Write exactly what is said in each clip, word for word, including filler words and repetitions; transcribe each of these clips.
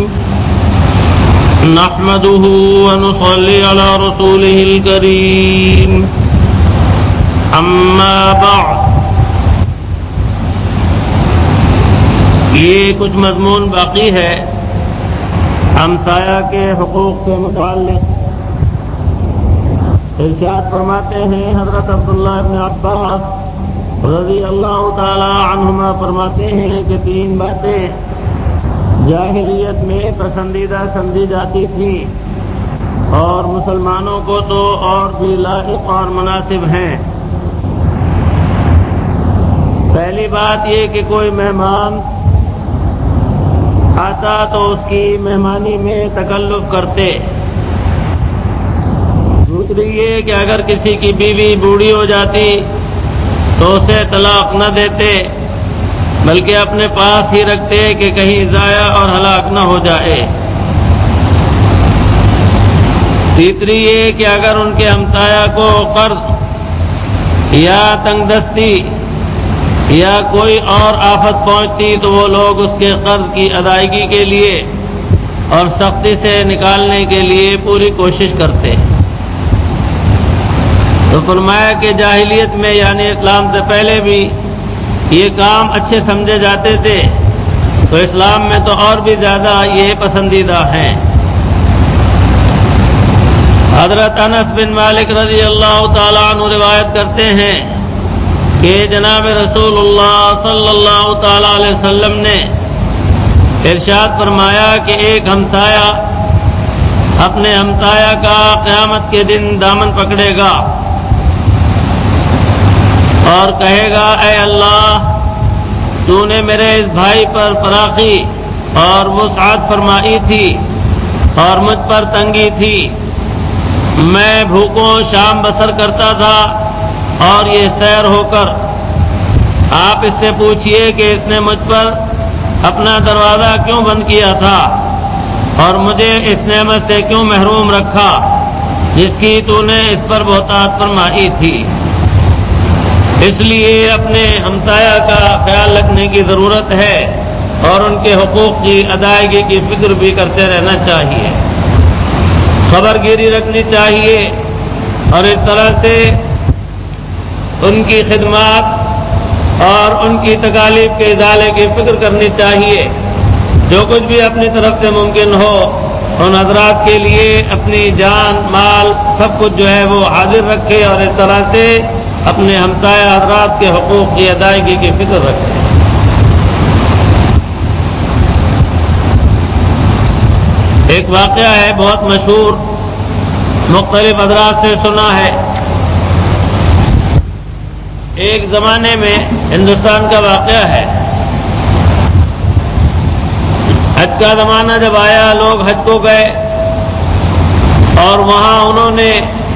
نحمده ونصلي على رسوله الكريم اما بعد. یہ کچھ مضمون باقی ہے ہمسایہ کے حقوق سے متعلق. ارشاد فرماتے ہیں حضرت عبداللہ بن عباس رضی اللہ تعالی عنہما فرماتے ہیں کہ تین باتیں جاہلیت میں پسندیدہ سمجھی جاتی تھیں اور مسلمانوں کو تو اور بھی لائق اور مناسب ہیں. پہلی بات یہ کہ کوئی مہمان آتا تو اس کی مہمانی میں تکلف کرتے. دوسری یہ کہ اگر کسی کی بیوی بوڑھی ہو جاتی تو اسے طلاق نہ دیتے بلکہ اپنے پاس ہی رکھتے کہ کہیں ضائع اور ہلاک نہ ہو جائے. تیسری یہ کہ اگر ان کے ہمسایہ کو قرض یا تنگ دستی یا کوئی اور آفت پہنچتی تو وہ لوگ اس کے قرض کی ادائیگی کے لیے اور سختی سے نکالنے کے لیے پوری کوشش کرتے. تو فرمایا کہ جاہلیت میں یعنی اسلام سے پہلے بھی یہ کام اچھے سمجھے جاتے تھے تو اسلام میں تو اور بھی زیادہ یہ پسندیدہ ہیں. حضرت انس بن مالک رضی اللہ تعالی عنہ روایت کرتے ہیں کہ جناب رسول اللہ صلی اللہ تعالی علیہ وسلم نے ارشاد فرمایا کہ ایک ہمسایہ اپنے ہمسایہ کا قیامت کے دن دامن پکڑے گا اور کہے گا اے اللہ تو نے میرے اس بھائی پر فراخی اور وسعت فرمائی تھی اور مجھ پر تنگی تھی. میں بھوکوں شام بسر کرتا تھا اور یہ سیر ہو کر آپ اس سے پوچھئے کہ اس نے مجھ پر اپنا دروازہ کیوں بند کیا تھا اور مجھے اس نعمت سے کیوں محروم رکھا جس کی تو نے اس پر بہتات فرمائی تھی. اس لیے اپنے ہمسایہ کا خیال رکھنے کی ضرورت ہے اور ان کے حقوق کی ادائیگی کی فکر بھی کرتے رہنا چاہیے. خبر گیری رکھنی چاہیے اور اس طرح سے ان کی خدمات اور ان کی تکالیف کے ازالے کی فکر کرنی چاہیے. جو کچھ بھی اپنی طرف سے ممکن ہو ان حضرات کے لیے اپنی جان مال سب کچھ جو ہے وہ حاضر رکھے اور اس طرح سے اپنے ہمسایہ حضرات کے حقوق کی ادائیگی کی فکر رکھے. ایک واقعہ ہے بہت مشہور مختلف حضرات سے سنا ہے. ایک زمانے میں ہندوستان کا واقعہ ہے. حج کا زمانہ جب آیا لوگ حج کو گئے اور وہاں انہوں نے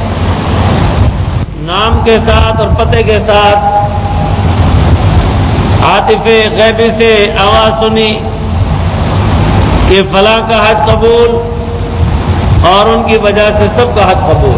نام کے ساتھ اور پتے کے ساتھ عاطف غیبی سے آواز سنی کہ فلاں کا حج قبول اور ان کی وجہ سے سب کا حج قبول.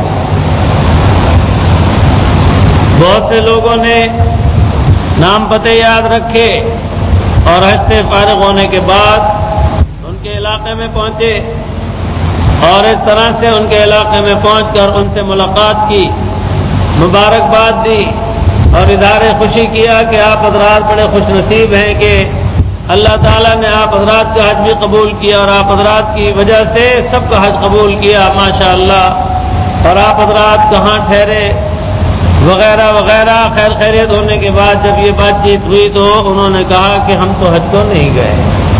بہت سے لوگوں نے نام پتے یاد رکھے اور حج سے فارغ ہونے کے بعد ان کے علاقے میں پہنچے اور اس طرح سے ان کے علاقے میں پہنچ کر ان سے ملاقات کی, مبارکباد دی اور اظہار خوشی کیا کہ آپ حضرات بڑے خوش نصیب ہیں کہ اللہ تعالیٰ نے آپ حضرات کا حج بھی قبول کیا اور آپ حضرات کی وجہ سے سب کا حج قبول کیا ماشاء اللہ. اور آپ حضرات کہاں ٹھہرے وغیرہ وغیرہ خیر خیریت ہونے کے بعد جب یہ بات چیت ہوئی تو انہوں نے کہا کہ ہم تو حج کو نہیں گئے.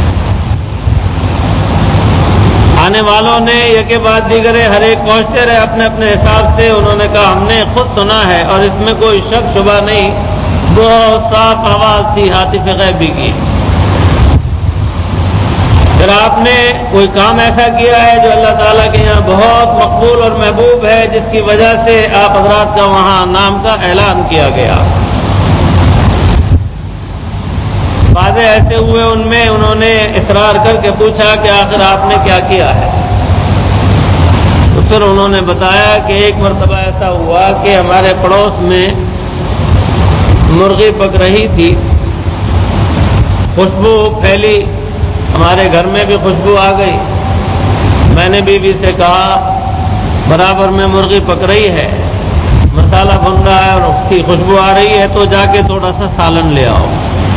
آنے والوں نے یکے بعد دیگرے ہر ایک پہنچتے رہے اپنے اپنے حساب سے. انہوں نے کہا ہم نے خود سنا ہے اور اس میں کوئی شک شبہ نہیں, بہت صاف آواز تھی عاطف غیبی کی. پھر آپ نے کوئی کام ایسا کیا ہے جو اللہ تعالیٰ کے یہاں بہت مقبول اور محبوب ہے جس کی وجہ سے آپ حضرات کا وہاں نام کا اعلان کیا گیا. باتیں ایسے ہوئے ان میں انہوں نے اصرار کر کے پوچھا کہ آخر آپ نے کیا کیا ہے. تو پھر انہوں نے بتایا کہ ایک مرتبہ ایسا ہوا کہ ہمارے پڑوس میں مرغی پک رہی تھی, خوشبو پھیلی ہمارے گھر میں بھی خوشبو آ گئی. میں نے بیوی سے کہا برابر میں مرغی پک رہی ہے, مسالہ بن رہا ہے اور اس کی خوشبو آ رہی ہے, تو جا کے تھوڑا سا سالن لے آؤ.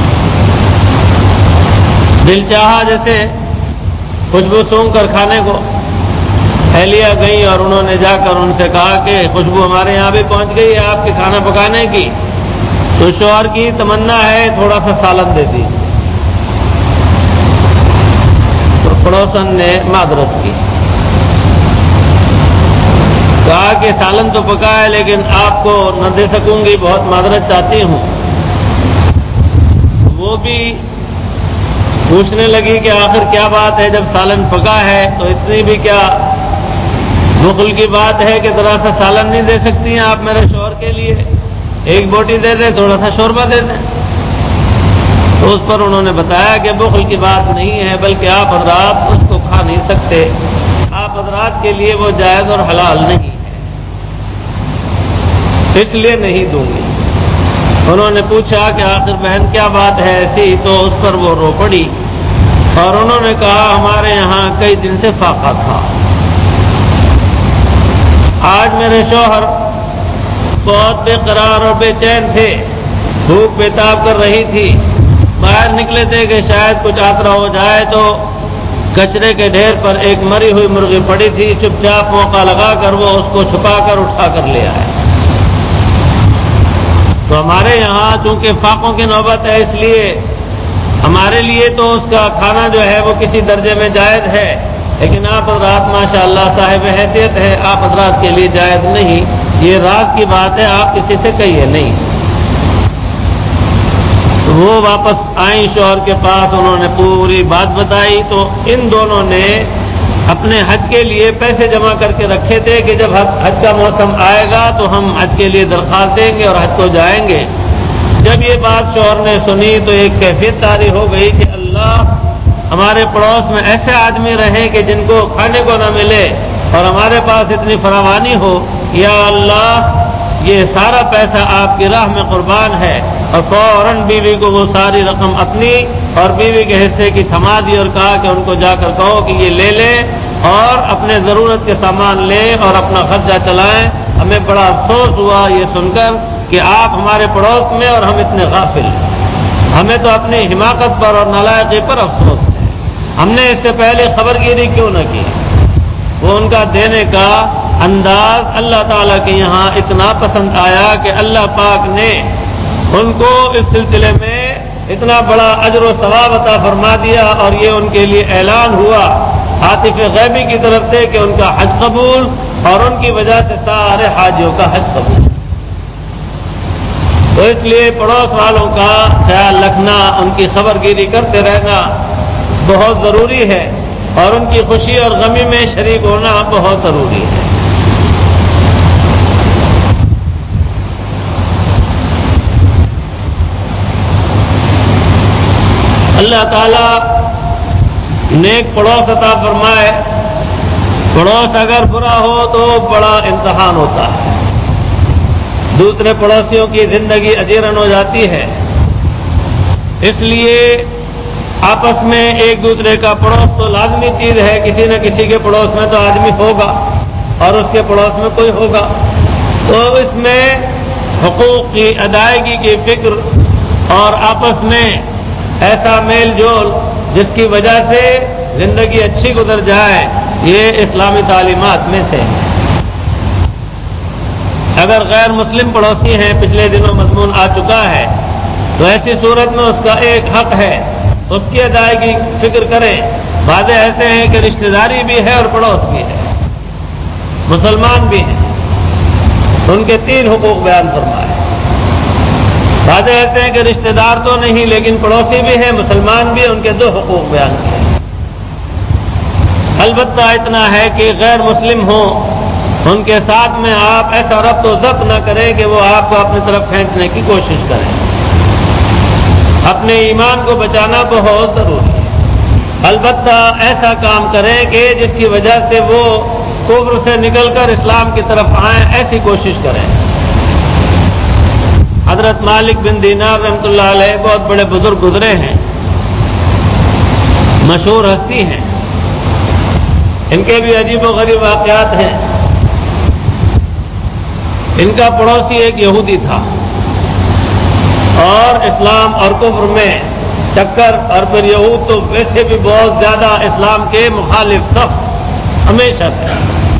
دل چاہا جیسے خوشبو سونگ کر کھانے کو. اہلیہ گئی اور انہوں نے جا کر ان سے کہا کہ خوشبو ہمارے یہاں بھی پہنچ گئی ہے آپ کے کھانا پکانے کی, تو شوہر کی تمنا ہے تھوڑا سا سالن دے دی. تو پڑوسن نے معذرت کی, کہا کہ سالن تو پکا ہے لیکن آپ کو نہ دے سکوں گی, بہت معذرت چاہتی ہوں. وہ بھی پوچھنے لگی کہ آخر کیا بات ہے, جب سالن پکا ہے تو اتنی بھی کیا بخل کی بات ہے کہ ذرا سا سالن نہیں دے سکتی ہیں آپ میرے شوہر کے لیے, ایک بوٹی دے دیں, تھوڑا سا شوربہ دے دیں. تو اس پر انہوں نے بتایا کہ بخل کی بات نہیں ہے, بلکہ آپ حضرات اس کو کھا نہیں سکتے, آپ حضرات کے لیے وہ جائز اور حلال نہیں ہے, اس لیے نہیں دوں گی. انہوں نے پوچھا کہ آخر بہن کیا بات ہے ایسی, تو اس پر وہ رو پڑی اور انہوں نے کہا ہمارے یہاں کئی دن سے فاقہ تھا. آج میرے شوہر بہت بے قرار اور بے چین تھے, بھوک بیتاب کر رہی تھی. باہر نکلے تھے کہ شاید کچھ آسرا ہو جائے, تو کچرے کے ڈھیر پر ایک مری ہوئی مرغی پڑی تھی. چپ چاپ موقع لگا کر وہ اس کو چھپا کر اٹھا کر لے آئے. تو ہمارے یہاں چونکہ فاقوں کی نوبت ہے, اس لیے ہمارے لیے تو اس کا کھانا جو ہے وہ کسی درجے میں جائز ہے, لیکن آپ حضرات ماشاء اللہ صاحب حیثیت ہے, آپ حضرات کے لیے جائز نہیں. یہ راز کی بات ہے, آپ کسی سے کہیے نہیں. وہ واپس آئیں شوہر کے پاس, انہوں نے پوری بات بتائی. تو ان دونوں نے اپنے حج کے لیے پیسے جمع کر کے رکھے تھے کہ جب حج کا موسم آئے گا تو ہم حج کے لیے درخواست دیں گے اور حج کو جائیں گے. جب یہ بات شوہر نے سنی تو ایک کیفیت طاری ہو گئی کہ اللہ ہمارے پڑوس میں ایسے آدمی رہیں کہ جن کو کھانے کو نہ ملے اور ہمارے پاس اتنی فراوانی ہو. یا اللہ یہ سارا پیسہ آپ کی راہ میں قربان ہے. اور فوراً بیوی کو وہ ساری رقم اپنی اور بیوی کے حصے کی تھما دی اور کہا کہ ان کو جا کر کہو کہ یہ لے لیں اور اپنے ضرورت کے سامان لیں اور اپنا خرچہ چلائیں. ہمیں بڑا افسوس ہوا یہ سن کر کہ آپ ہمارے پڑوس میں اور ہم اتنے غافل ہیں. ہمیں تو اپنی حماقت پر اور نالائقی پر افسوس ہے, ہم نے اس سے پہلے خبر گیری کیوں نہ کی. وہ ان کا دینے کا انداز اللہ تعالیٰ کے یہاں اتنا پسند آیا کہ اللہ پاک نے ان کو اس سلسلے میں اتنا بڑا اجر و ثواب عطا فرما دیا, اور یہ ان کے لیے اعلان ہوا عاطف غیبی کی طرف سے کہ ان کا حج قبول, اور ان کی وجہ سے سارے حاجیوں کا حج قبول. تو اس لیے پڑوس والوں کا خیال رکھنا, ان کی خبر گیری کرتے رہنا بہت ضروری ہے, اور ان کی خوشی اور غمی میں شریک ہونا بہت ضروری ہے. اللہ تعالیٰ نیک پڑوس عطا فرمائے. پڑوس اگر برا ہو تو بڑا امتحان ہوتا ہے, دوسرے پڑوسیوں کی زندگی اجیرن ہو جاتی ہے. اس لیے آپس میں ایک دوسرے کا پڑوس تو لازمی چیز ہے, کسی نہ کسی کے پڑوس میں تو آدمی ہوگا اور اس کے پڑوس میں کوئی ہوگا. تو اس میں حقوق کی ادائیگی کی فکر اور آپس میں ایسا میل جول جس کی وجہ سے زندگی اچھی گزر جائے, یہ اسلامی تعلیمات میں سے ہے. اگر غیر مسلم پڑوسی ہیں, پچھلے دنوں مضمون آ چکا ہے, تو ایسی صورت میں اس کا ایک حق ہے, اس کی ادائیگی فکر کریں. باتیں ایسے ہیں کہ رشتہ داری بھی ہے اور پڑوس بھی ہے, مسلمان بھی ہیں, ان کے تین حقوق بیان فرمائے. باتیں ایسے ہیں کہ رشتہ دار تو نہیں لیکن پڑوسی بھی ہیں, مسلمان بھی, ان کے دو حقوق بیان کیے. البتہ اتنا ہے کہ غیر مسلم ہوں, ان کے ساتھ میں آپ ایسا ربط و ضبط نہ کریں کہ وہ آپ کو اپنی طرف کھینچنے کی کوشش کریں. اپنے ایمان کو بچانا بہت ضروری ہے. البتہ ایسا کام کریں کہ جس کی وجہ سے وہ کفر سے نکل کر اسلام کی طرف آئیں, ایسی کوشش کریں. حضرت مالک بن دینار رحمۃ اللہ علیہ بہت بڑے بزرگ گزرے ہیں. مشہور ہستی ہیں، ان کے بھی عجیب و غریب واقعات ہیں۔ ان کا پڑوسی ایک یہودی تھا اور اسلام اور کفر میں ٹکر، اور پھر یہود تو ویسے بھی بہت زیادہ اسلام کے مخالف تھا ہمیشہ سے۔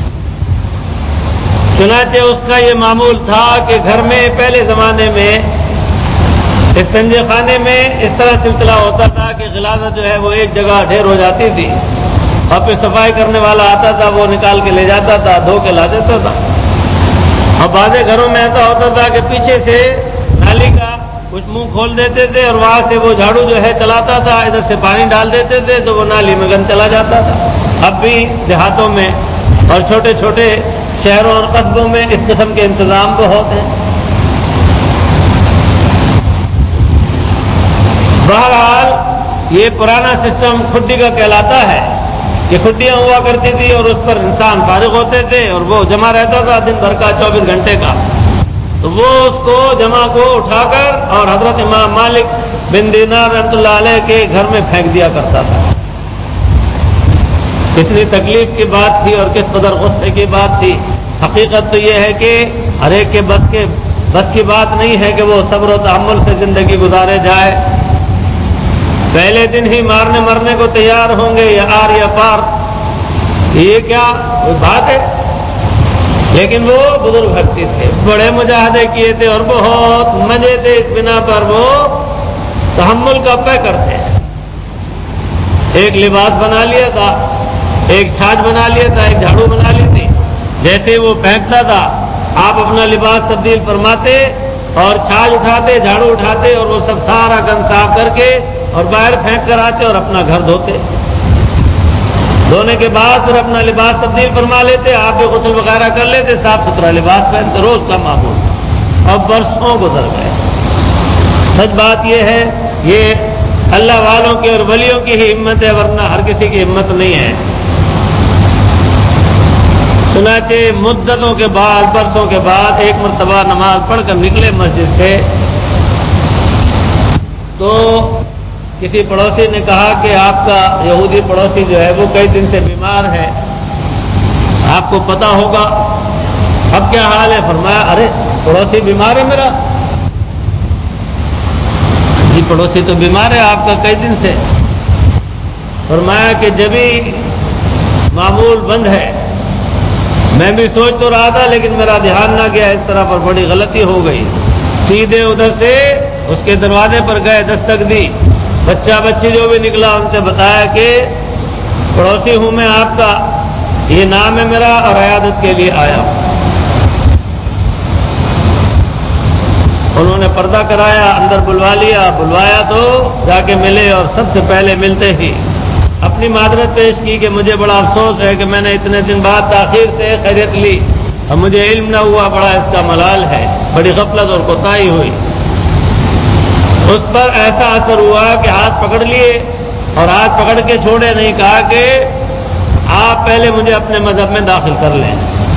چنانچہ اس کا یہ معمول تھا کہ گھر میں پہلے زمانے میں استنجے خانے میں اس طرح سلسلہ ہوتا تھا کہ غلاظت جو ہے وہ ایک جگہ ڈھیر ہو جاتی تھی، اور پھر صفائی کرنے والا آتا تھا، وہ نکال کے لے جاتا تھا، دھو کے لا دیتا تھا۔ اور بعض گھروں میں ایسا ہوتا تھا کہ پیچھے سے نالی کا کچھ منہ کھول دیتے تھے اور وہاں سے وہ جھاڑو جو ہے چلاتا تھا، ادھر سے پانی ڈال دیتے تھے تو وہ نالی میں گند چلا جاتا تھا۔ اب بھی دیہاتوں میں اور چھوٹے چھوٹے شہروں اور قصبوں میں اس قسم کے انتظام بہت ہیں۔ بہرحال یہ پرانا سسٹم کھڈی کا کہلاتا ہے کہ کھڈیاں ہوا کرتی تھی اور اس پر انسان فارغ ہوتے تھے اور وہ جمع رہتا تھا دن بھر کا، چوبیس گھنٹے کا، تو وہ اس کو جمع کو اٹھا کر اور حضرت امام مالک بن دینار رحمۃ اللہ علیہ کے گھر میں پھینک دیا کرتا تھا۔ کتنی تکلیف کی بات تھی اور کس قدر غصے کی بات تھی۔ حقیقت تو یہ ہے کہ ہر ایک کے بس کے بس کی بات نہیں ہے کہ وہ صبر و تحمل سے زندگی گزارے جائے۔ پہلے دن ہی مارنے مرنے کو تیار ہوں گے یا آر یا پار، یہ کیا بات ہے؟ لیکن وہ بزرگ ہستی تھے، بڑے مجاہدے کیے تھے اور بہت مزے تھے، اس بنا پر وہ تحمل کا پے کرتے ہیں۔ ایک لباس بنا لیا تھا، ایک چھاچ بنا لیا تھا، ایک جھاڑو بنا لی تھی، جیسے وہ پھینکتا تھا آپ اپنا لباس تبدیل فرماتے اور چھاچ اٹھاتے، جھاڑو اٹھاتے اور وہ سب سارا گند صاف کر کے اور باہر پھینک کر آتے اور اپنا گھر دھوتے۔ دھونے کے بعد پھر اپنا لباس تبدیل فرما لیتے، آپ بھی غسل وغیرہ کر لیتے، صاف ستھرا لباس پہنتے، روز کا معمول تھا۔ اب برسوں گزر گئے۔ سچ بات یہ ہے، یہ اللہ والوں کی اور ولیوں کی ہی ہمت ہے، ورنہ ہر کسی کی ہمت نہیں ہے۔ چنانچہ مدتوں کے بعد، برسوں کے بعد ایک مرتبہ نماز پڑھ کر نکلے مسجد سے، تو کسی پڑوسی نے کہا کہ آپ کا یہودی پڑوسی جو ہے وہ کئی دن سے بیمار ہے، آپ کو پتا ہوگا، اب کیا حال ہے؟ فرمایا ارے پڑوسی بیمار ہے میرا؟ جی پڑوسی تو بیمار ہے آپ کا کئی دن سے۔ فرمایا کہ جبھی معمول بند ہے، میں بھی سوچ تو رہا تھا لیکن میرا دھیان نہ گیا، اس طرح پر بڑی غلطی ہو گئی۔ سیدھے ادھر سے اس کے دروازے پر گئے، دستک دی، بچہ بچی جو بھی نکلا ان سے بتایا کہ پڑوسی ہوں میں آپ کا، یہ نام ہے میرا اور عیادت کے لیے آیا ہوں۔ انہوں نے پردہ کرایا، اندر بلوا لیا، بلوایا تو جا کے ملے اور سب سے پہلے ملتے ہی اپنی معذرت پیش کی کہ مجھے بڑا افسوس ہے کہ میں نے اتنے دن بعد تاخیر سے خیریت لی اور مجھے علم نہ ہوا، بڑا اس کا ملال ہے، بڑی غفلت اور کوتاہی ہوئی۔ اس پر ایسا اثر ہوا کہ ہاتھ پکڑ لیے اور ہاتھ پکڑ کے چھوڑے نہیں، کہا کہ آپ پہلے مجھے اپنے مذہب میں داخل کر لیں۔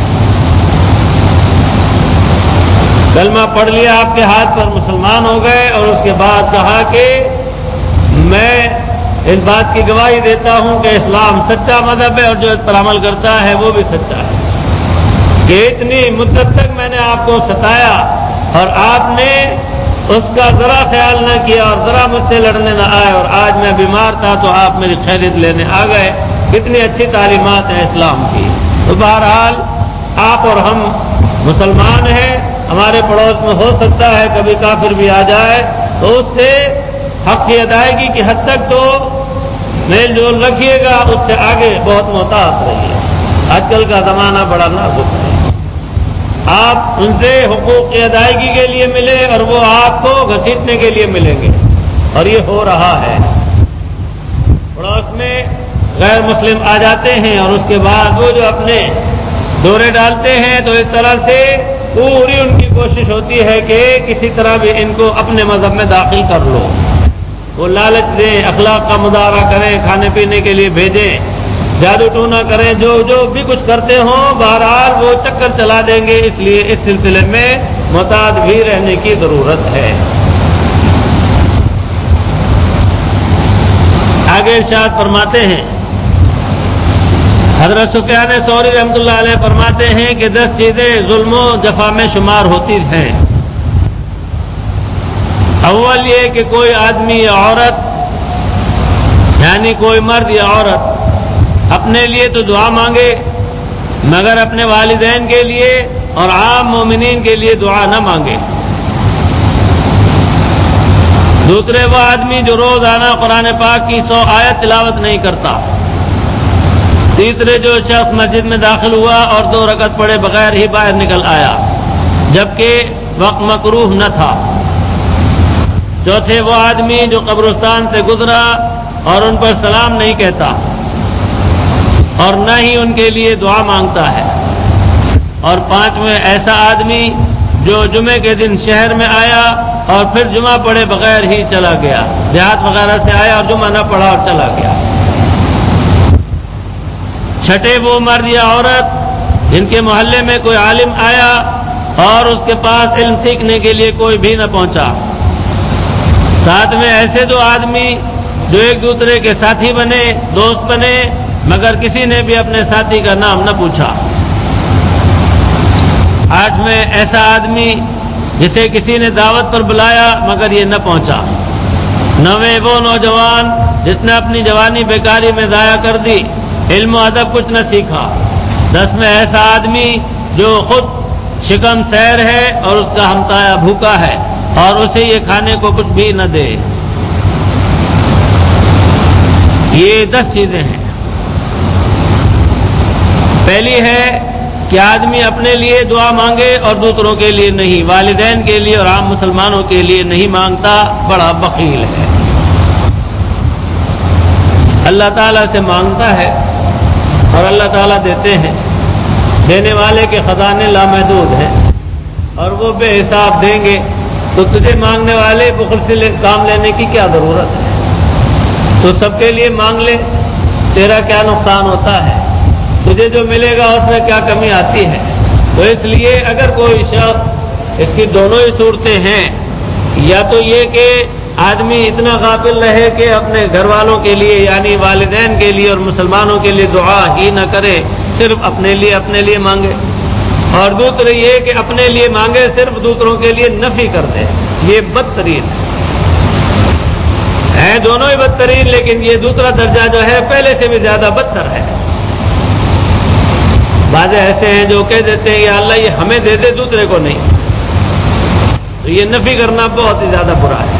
کلمہ پڑھ لیا آپ کے ہاتھ پر، مسلمان ہو گئے، اور اس کے بعد کہا کہ میں اس بات کی گواہی دیتا ہوں کہ اسلام سچا مذہب ہے اور جو اس پر عمل کرتا ہے وہ بھی سچا ہے، کہ اتنی مدت تک میں نے آپ کو ستایا اور آپ نے اس کا ذرا خیال نہ کیا اور ذرا مجھ سے لڑنے نہ آئے، اور آج میں بیمار تھا تو آپ میری خیریت لینے آ گئے۔ کتنی اچھی تعلیمات ہیں اسلام کی۔ تو بہرحال آپ اور ہم مسلمان ہیں، ہمارے پڑوس میں ہو سکتا ہے کبھی کافر بھی آ جائے تو اس سے حق کی ادائیگی کی حد تک تو میل جول رکھیے گا، اس سے آگے بہت محتاط رہیے۔ آج کل کا زمانہ بڑا نازک ہے، آپ ان سے حقوق کی ادائیگی کے لیے ملے اور وہ آپ کو گھسیٹنے کے لیے ملیں گے، اور یہ ہو رہا ہے۔ پڑوس میں غیر مسلم آ جاتے ہیں اور اس کے بعد وہ جو اپنے دورے ڈالتے ہیں تو اس طرح سے پوری ان کی کوشش ہوتی ہے کہ کسی طرح بھی ان کو اپنے مذہب میں داخل کر لو، وہ لالچ دیں، اخلاق کا مظاہرہ کریں، کھانے پینے کے لیے بھیجیں، جادو ٹونا کریں، جو جو بھی کچھ کرتے ہوں بہرحال وہ چکر چلا دیں گے۔ اس لیے اس سلسلے میں محتاط بھی رہنے کی ضرورت ہے۔ آگے آگے ارشاد فرماتے ہیں، حضرت سفیان ثوری رحمۃ اللہ علیہ فرماتے ہیں کہ دس چیزیں ظلم و جفا میں شمار ہوتی ہیں۔ اول یہ کہ کوئی آدمی یا عورت، یعنی کوئی مرد یا عورت اپنے لیے تو دعا مانگے مگر اپنے والدین کے لیے اور عام مومنین کے لیے دعا نہ مانگے۔ دوسرے وہ آدمی جو روزانہ قرآن پاک کی سو آیت تلاوت نہیں کرتا۔ تیسرے جو شخص مسجد میں داخل ہوا اور دو رکعت پڑھے بغیر ہی باہر نکل آیا جبکہ وقت مکروہ نہ تھا۔ چوتھے وہ آدمی جو قبرستان سے گزرا اور ان پر سلام نہیں کہتا اور نہ ہی ان کے لیے دعا مانگتا ہے۔ اور پانچویں ایسا آدمی جو جمعے کے دن شہر میں آیا اور پھر جمعہ پڑھے بغیر ہی چلا گیا، دیہات وغیرہ سے آیا اور جمعہ نہ پڑھا اور چلا گیا۔ چھٹے وہ مرد یا عورت جن کے محلے میں کوئی عالم آیا اور اس کے پاس علم سیکھنے کے لیے کوئی بھی نہ پہنچا۔ ساتویں ایسے دو آدمی جو ایک دوسرے کے ساتھی بنے، دوست بنے، مگر کسی نے بھی اپنے ساتھی کا نام نہ پوچھا۔ آٹھویں ایسا آدمی جسے کسی نے دعوت پر بلایا مگر یہ نہ پہنچا۔ نویں وہ نوجوان جس نے اپنی جوانی بیکاری میں ضائع کر دی، علم و ادب کچھ نہ سیکھا۔ دسویں ایسا آدمی جو خود شکم سیر ہے اور اس کا ہمسایہ بھوکا ہے اور اسے یہ کھانے کو کچھ بھی نہ دے۔ یہ دس چیزیں ہیں۔ پہلی ہے کہ آدمی اپنے لیے دعا مانگے اور دوسروں کے لیے نہیں، والدین کے لیے اور عام مسلمانوں کے لیے نہیں مانگتا، بڑا بخیل ہے۔ اللہ تعالیٰ سے مانگتا ہے اور اللہ تعالیٰ دیتے ہیں۔ دینے والے کے خزانے لامحدود ہیں اور وہ بے حساب دیں گے، تو تجھے مانگنے والے بخل سے کام لینے کی کیا ضرورت ہے؟ تو سب کے لیے مانگ لے، تیرا کیا نقصان ہوتا ہے؟ تجھے جو ملے گا اس میں کیا کمی آتی ہے؟ تو اس لیے اگر کوئی شخص، اس کی دونوں ہی صورتیں ہیں، یا تو یہ کہ آدمی اتنا غافل رہے کہ اپنے گھر والوں کے لیے یعنی والدین کے لیے اور مسلمانوں کے لیے دعا ہی نہ کرے، صرف اپنے لیے اپنے لیے مانگے، اور دوسرے یہ کہ اپنے لیے مانگے صرف دوسروں کے لیے نفی کر دے، یہ بدترین ہے۔ دونوں ہی بدترین، لیکن یہ دوسرا درجہ جو ہے پہلے سے بھی زیادہ بدتر ہے۔ بعض ایسے ہیں جو کہہ دیتے ہیں یا اللہ یہ ہمیں دے دے دوسرے کو نہیں، تو یہ نفی کرنا بہت ہی زیادہ برا ہے۔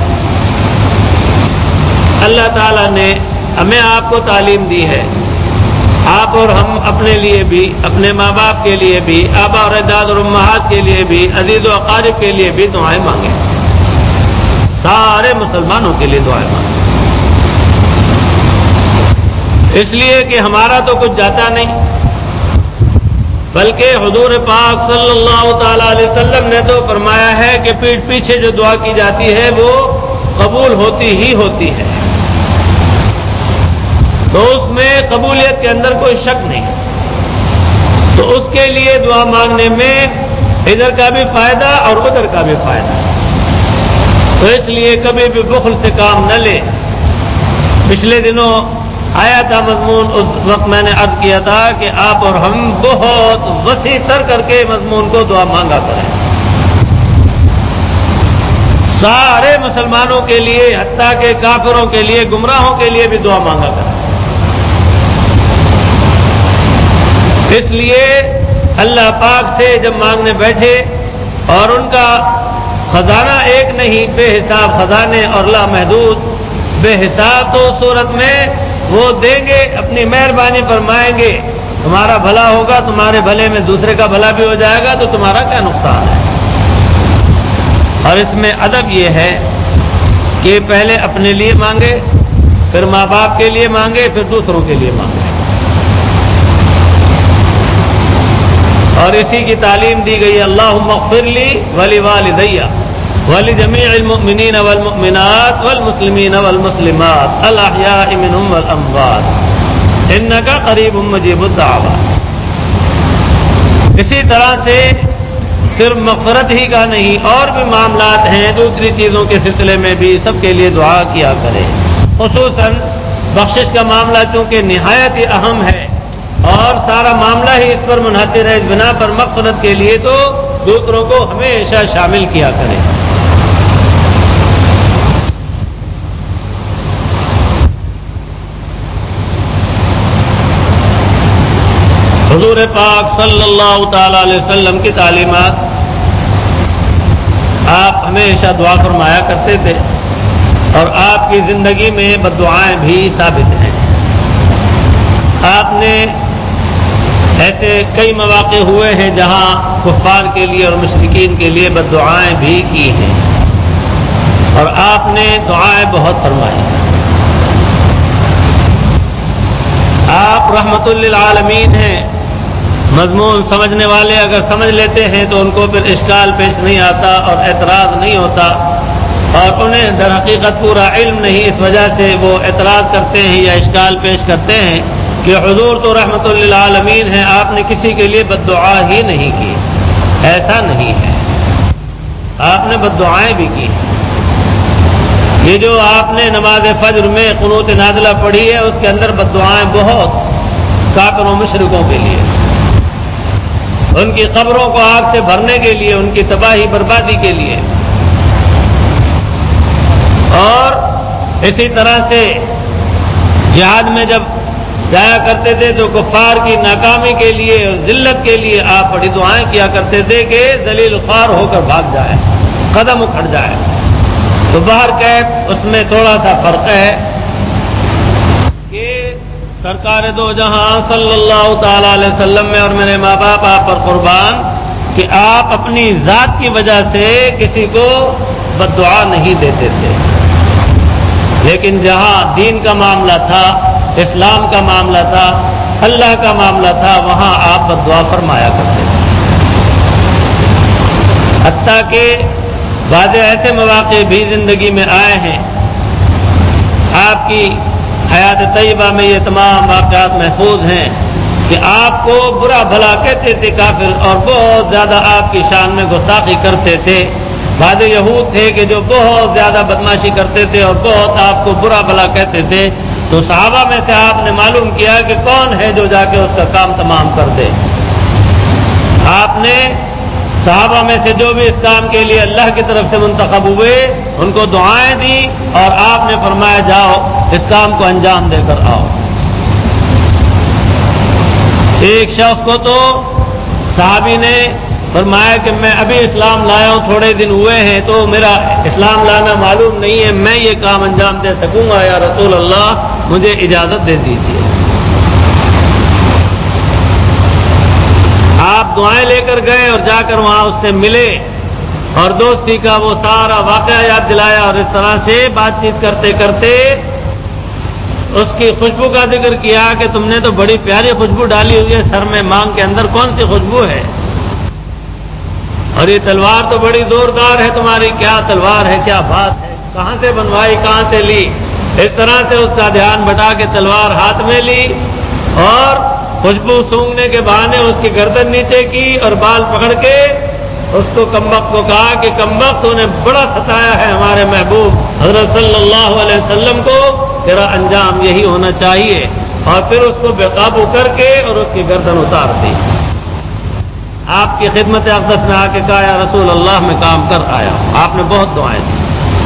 اللہ تعالیٰ نے ہمیں آپ کو تعلیم دی ہے، آپ اور ہم اپنے لیے بھی، اپنے ماں باپ کے لیے بھی، آبا اور اجداد اور امہات کے لیے بھی، عزیز و اقارب کے لیے بھی دعائیں مانگیں، سارے مسلمانوں کے لیے دعائیں مانگیں، اس لیے کہ ہمارا تو کچھ جاتا نہیں، بلکہ حضور پاک صلی اللہ تعالی علیہ وسلم نے تو فرمایا ہے کہ پیٹھ پیچھے جو دعا کی جاتی ہے وہ قبول ہوتی ہی ہوتی ہے، تو اس میں قبولیت کے اندر کوئی شک نہیں، تو اس کے لیے دعا مانگنے میں ادھر کا بھی فائدہ اور ادھر کا بھی فائدہ، تو اس لیے کبھی بھی بخل سے کام نہ لے۔ پچھلے دنوں آیا تھا مضمون، اس وقت میں نے عرض کیا تھا کہ آپ اور ہم بہت وسیع تر کر کے مضمون کو دعا مانگا کریں، سارے مسلمانوں کے لیے، حتیٰ کہ کافروں کے لیے، گمراہوں کے لیے بھی دعا مانگا کریں۔ اس لیے اللہ پاک سے جب مانگنے بیٹھے، اور ان کا خزانہ ایک نہیں، بے حساب خزانے اور لامحدود، بے حساب، تو اس صورت میں وہ دیں گے، اپنی مہربانی فرمائیں گے، تمہارا بھلا ہوگا، تمہارے بھلے میں دوسرے کا بھلا بھی ہو جائے گا، تو تمہارا کیا نقصان ہے؟ اور اس میں ادب یہ ہے کہ پہلے اپنے لیے مانگے، پھر ماں باپ کے لیے مانگے، پھر دوسروں کے لیے مانگے، اور اسی کی تعلیم دی گئی، اللہم اغفر لی ولوالدی ولجمیع المؤمنین والمؤمنات والمسلمین والمسلمات الاحیاء منہم والاموات انک قریب مجیب الدعوات۔ اسی طرح سے صرف مغفرت ہی کا نہیں، اور بھی معاملات ہیں دوسری چیزوں کے سلسلے میں بھی سب کے لیے دعا کیا کریں، خصوصاً بخشش کا معاملہ چونکہ نہایت ہی اہم ہے اور سارا معاملہ ہی اس پر منحصر ہے، اس بنا پر مغفرت کے لیے تو دوسروں کو ہمیشہ شامل کیا کرے۔ حضور پاک صلی اللہ تعالی علیہ وسلم کی تعلیمات، آپ ہمیشہ دعا فرمایا کرتے تھے اور آپ کی زندگی میں بددعائیں بھی ثابت ہیں۔ آپ نے ایسے کئی مواقع ہوئے ہیں جہاں کفار کے لیے اور مشرکین کے لیے بددعائیں بھی کی ہیں اور آپ نے دعائیں بہت فرمائی ہیں۔ آپ رحمت للعالمین ہیں، مضمون سمجھنے والے اگر سمجھ لیتے ہیں تو ان کو پھر اشکال پیش نہیں آتا اور اعتراض نہیں ہوتا، اور انہیں در حقیقت پورا علم نہیں، اس وجہ سے وہ اعتراض کرتے ہیں یا اشکال پیش کرتے ہیں کہ حضور تو رحمت للعالمین ہیں، آپ نے کسی کے لیے بددعا ہی نہیں کی۔ ایسا نہیں ہے، آپ نے بددعائیں بھی کی۔ یہ جو آپ نے نماز فجر میں قنوت نازلہ پڑھی ہے، اس کے اندر بددعائیں بہت کافروں مشرکوں کے لیے، ان کی قبروں کو آگ سے بھرنے کے لیے، ان کی تباہی بربادی کے لیے، اور اسی طرح سے جہاد میں جب جایا کرتے تھے تو کفار کی ناکامی کے لیے اور ذلت کے لیے آپ بڑی دعائیں کیا کرتے تھے کہ ذلیل خوار ہو کر بھاگ جائے، قدم اکھڑ جائے۔ تو باہر کیف اس میں تھوڑا سا فرق ہے کہ سرکار دو جہاں صلی اللہ تعالی علیہ وسلم میں، اور میرے ماں باپ آپ پر قربان، کہ آپ اپنی ذات کی وجہ سے کسی کو بددعا نہیں دیتے تھے، لیکن جہاں دین کا معاملہ تھا، اسلام کا معاملہ تھا، اللہ کا معاملہ تھا، وہاں آپ بددعا فرمایا کرتے تھے۔ حتیٰ کہ بعض ایسے مواقع بھی زندگی میں آئے ہیں، آپ کی حیات طیبہ میں یہ تمام واقعات محفوظ ہیں کہ آپ کو برا بھلا کہتے تھے کافر، اور بہت زیادہ آپ کی شان میں گستاخی کرتے تھے۔ بعض یہود تھے کہ جو بہت زیادہ بدماشی کرتے تھے اور بہت آپ کو برا بھلا کہتے تھے، تو صحابہ میں سے آپ نے معلوم کیا کہ کون ہے جو جا کے اس کا کام تمام کر دے۔ آپ نے صحابہ میں سے جو بھی اس کام کے لیے اللہ کی طرف سے منتخب ہوئے ان کو دعائیں دی، اور آپ نے فرمایا جاؤ اس کام کو انجام دے کر آؤ۔ ایک شخص کو تو صحابی نے فرمایا کہ میں ابھی اسلام لایا ہوں، تھوڑے دن ہوئے ہیں، تو میرا اسلام لانا معلوم نہیں ہے، میں یہ کام انجام دے سکوں گا یا رسول اللہ، مجھے اجازت دے دیجیے۔ آپ دعائیں لے کر گئے اور جا کر وہاں اس سے ملے اور دوستی کا وہ سارا واقعہ یاد دلایا، اور اس طرح سے بات چیت کرتے کرتے اس کی خوشبو کا ذکر کیا کہ تم نے تو بڑی پیاری خوشبو ڈالی ہوئی ہے سر میں، مانگ کے اندر کون سی خوشبو ہے؟ اور یہ تلوار تو بڑی زوردار ہے تمہاری، کیا تلوار ہے، کیا بات ہے، کہاں سے بنوائی، کہاں سے لی؟ اس طرح سے اس کا دھیان بٹا کے تلوار ہاتھ میں لی اور خوشبو سونگنے کے بہانے اس کی گردن نیچے کی اور بال پکڑ کے اس کو کمبخت کو کہا کہ کمبخت تو نے بڑا ستایا ہے ہمارے محبوب حضرت صلی اللہ علیہ وسلم کو، تیرا انجام یہی ہونا چاہیے، اور پھر اس کو بے قابو کر کے اور اس کی گردن اتار دی۔ آپ کی خدمت اقدس میں آ کے کہا یا رسول اللہ میں کام کر آیا ہوں۔ آپ نے بہت دعائیں دی۔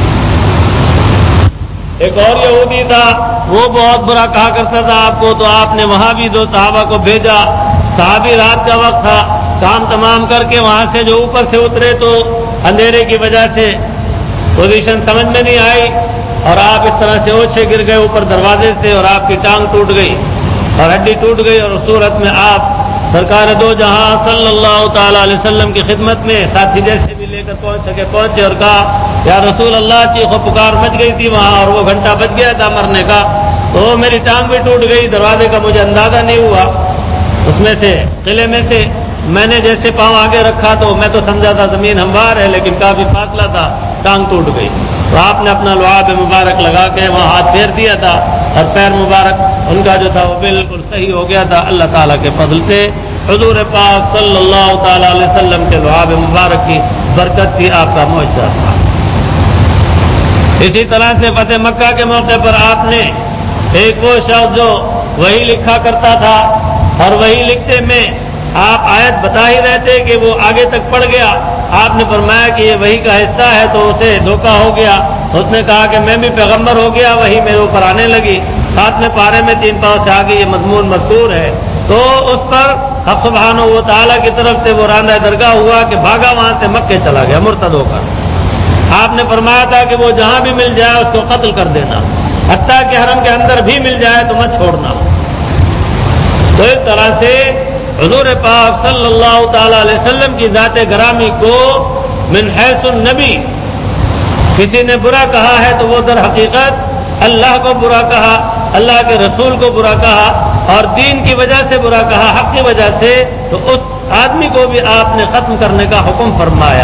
ایک اور یہودی تھا، وہ بہت برا کہا کرتا تھا آپ کو، تو آپ نے وہاں بھی دو صحابہ کو بھیجا۔ صحابی رات کا وقت تھا، کام تمام کر کے وہاں سے جو اوپر سے اترے تو اندھیرے کی وجہ سے پوزیشن سمجھ میں نہیں آئی، اور آپ اس طرح سے اوچھے گر گئے اوپر دروازے سے، اور آپ کی ٹانگ ٹوٹ گئی اور ہڈی ٹوٹ گئی، اور اس صورت میں آپ سرکار دو جہاں صلی اللہ تعالی علیہ وسلم کی خدمت میں ساتھی جیسے بھی لے کر پہنچ سکے پہنچے اور کہا یا رسول اللہ، چیخ و پکار مچ گئی تھی وہاں اور وہ گھنٹہ بچ گیا تھا مرنے کا، تو میری ٹانگ بھی ٹوٹ گئی، دروازے کا مجھے اندازہ نہیں ہوا، اس میں سے قلعے میں سے میں نے جیسے پاؤں آگے رکھا تو میں تو سمجھا تھا زمین ہموار ہے، لیکن کافی فاصلہ تھا، ٹانگ ٹوٹ گئی۔ تو آپ نے اپنا لعاب مبارک لگا کے وہاں ہاتھ پھیر دیا تھا اور پیر مبارک ان کا جو تھا وہ بالکل صحیح ہو گیا تھا اللہ تعالیٰ کے فضل سے۔ حضور پاک صلی اللہ تعالی علیہ وسلم کے لعاب مبارک کی برکت تھی، آپ کا معجزہ تھا۔ اسی طرح سے فتح مکہ کے موقع پر آپ نے ایک وہ شخص جو وہی لکھا کرتا تھا اور وہی لکھتے میں آپ آیت بتا ہی رہے تھے کہ وہ آگے تک پڑھ گیا، آپ نے فرمایا کہ یہ وہی کا حصہ ہے تو اسے دھوکہ ہو گیا. اس نے کہا کہ میں بھی پیغمبر ہو گیا، وہی میرے اوپر آنے لگی. ساتویں پارے میں تین پاؤں سے آگے یہ مضمون مذکور ہے. تو اس پر حق سبحانہ و تعالیٰ کی طرف سے وہ راندہ درگاہ ہوا کہ بھاگا وہاں سے مکے چلا گیا مرتد ہو کر. آپ نے فرمایا تھا کہ وہ جہاں بھی مل جائے اس کو قتل کر دینا، حتیٰ کہ حرم کے اندر بھی مل جائے تو مت چھوڑنا. تو اس طرح سے حضور پاک صلی اللہ تعالی علیہ وسلم کی ذات گرامی کو من حیث النبی کسی نے برا کہا ہے تو وہ در حقیقت اللہ کو برا کہا، اللہ کے رسول کو برا کہا اور دین کی وجہ سے برا کہا، حق کی وجہ سے، تو اس آدمی کو بھی آپ نے ختم کرنے کا حکم فرمایا.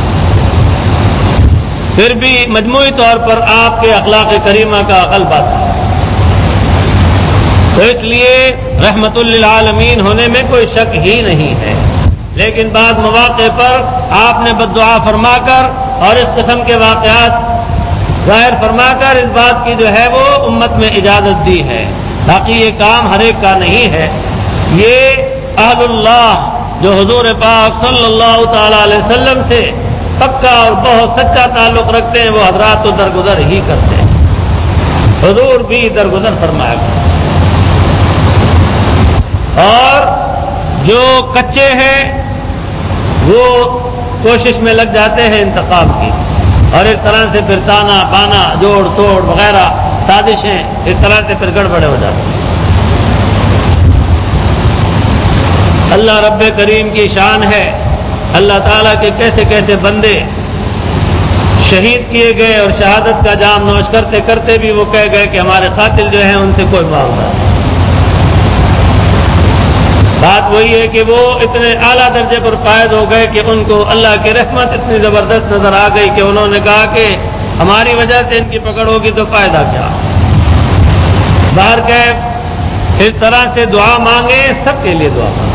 پھر بھی مجموعی طور پر آپ کے اخلاق کریمہ کا غلبہ تھا. تو اس لیے رحمت للعالمین ہونے میں کوئی شک ہی نہیں ہے. لیکن بعض مواقع پر آپ نے بد دعا فرما کر اور اس قسم کے واقعات ظاہر فرما کر اس بات کی جو ہے وہ امت میں اجازت دی ہے. باقی یہ کام ہر ایک کا نہیں ہے. یہ اہل اللہ جو حضور پاک صلی اللہ تعالی علیہ وسلم سے پکا اور بہت سچا تعلق رکھتے ہیں وہ حضرات تو درگزر ہی کرتے ہیں. حضور بھی درگزر فرمایا کرتے. اور جو کچے ہیں وہ کوشش میں لگ جاتے ہیں انتقام کی، اور ایک طرح سے پھر تانا بانا جوڑ توڑ وغیرہ سازشیں اس طرح سے پھر گڑبڑے ہو جاتے ہیں. اللہ رب کریم کی شان ہے، اللہ تعالیٰ کے کیسے کیسے بندے شہید کیے گئے اور شہادت کا جام نوش کرتے کرتے بھی وہ کہہ گئے کہ ہمارے قاتل جو ہیں ان سے کوئی معاملہ نہیں. بات وہی ہے کہ وہ اتنے اعلیٰ درجے پر فائد ہو گئے کہ ان کو اللہ کی رحمت اتنی زبردست نظر آ گئی کہ انہوں نے کہا کہ ہماری وجہ سے ان کی پکڑ ہوگی تو فائدہ کیا. باہر کہ اس طرح سے دعا مانگے، سب کے لیے دعا مانگے.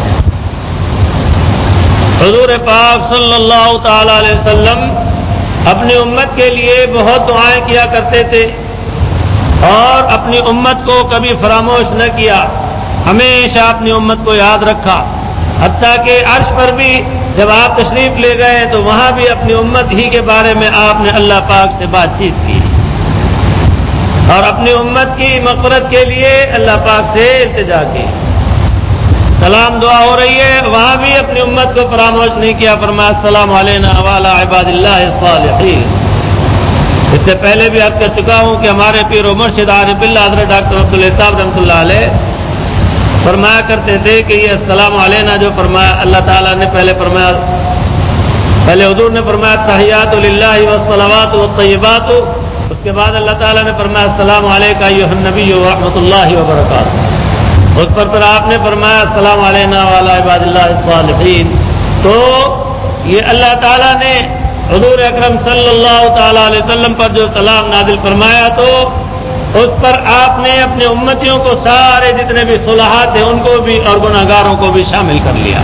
حضور پاک صلی اللہ تعالی علیہ وسلم اپنی امت کے لیے بہت دعائیں کیا کرتے تھے اور اپنی امت کو کبھی فراموش نہ کیا، ہمیشہ اپنی امت کو یاد رکھا. حتیٰ کہ عرش پر بھی جب آپ تشریف لے گئے تو وہاں بھی اپنی امت ہی کے بارے میں آپ نے اللہ پاک سے بات چیت کی اور اپنی امت کی مغفرت کے لیے اللہ پاک سے التجا کی. سلام دعا ہو رہی ہے، وہاں بھی اپنی امت کو فراموش نہیں کیا، فرمایا السلام علینا وعلی عباد اللہ الصالحین. اس سے پہلے بھی عرض کر چکا ہوں کہ ہمارے پیر و مرشد عارف اللہ حضرت ڈاکٹر عبداللہ صاحب رحمۃ اللہ علیہ فرمایا کرتے تھے کہ یہ السلام علینا جو فرمایا اللہ تعالیٰ نے پہلے فرمایا، پہلے حضور نے فرمایا تحیات للہ والصلوات والطیبات، اس کے بعد اللہ تعالیٰ نے فرمایا السلام علیکہ ایھا النبی ورحمۃ اللہ وبرکاتہ. اس پر پھر آپ نے فرمایا السلام علینا وعلی عباد اللہ الصالحین. تو یہ اللہ تعالیٰ نے حضور اکرم صلی اللہ تعالی علیہ وسلم پر جو سلام نازل فرمایا تو اس پر آپ نے اپنے امتیوں کو سارے جتنے بھی صلحات ہیں ان کو بھی اور گناہگاروں کو بھی شامل کر لیا.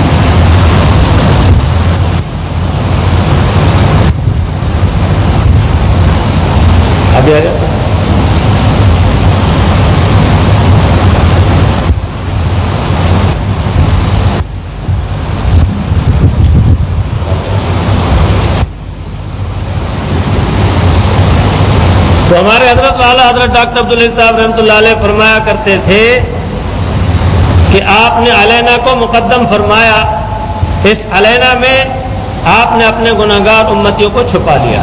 ابھی آ گیا تو ہمارے حضرت والا حضرت ڈاکٹر عبداللہ صاحب رحمۃ اللہ علیہ فرمایا کرتے تھے کہ آپ نے علینا کو مقدم فرمایا. اس علینا میں آپ نے اپنے گناہگار امتیوں کو چھپا لیا